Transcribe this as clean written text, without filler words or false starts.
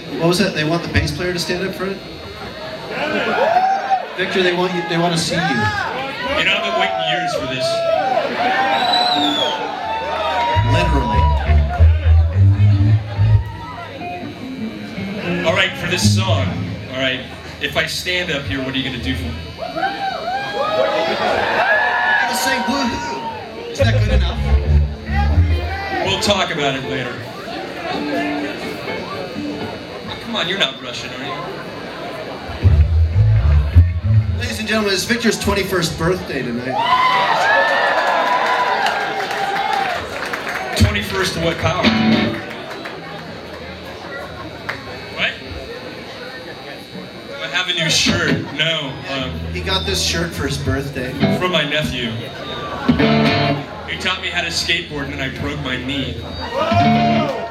what was that? They want the bass player to stand up for it? Victor, they want you. They want to see you. You know, I've been waiting years for this. Literally. All right, for this song. All right, if I stand up here, what are you gonna do for me? I'm gonna say woohoo. Is that good enough? We'll talk about it later. Come on, you're not Russian, are you? Ladies and gentlemen, it's Victor's 21st birthday tonight. 21st to what power? What? I have a new shirt. No, He got this shirt for his birthday. from my nephew. He taught me how to skateboard and then I broke my knee.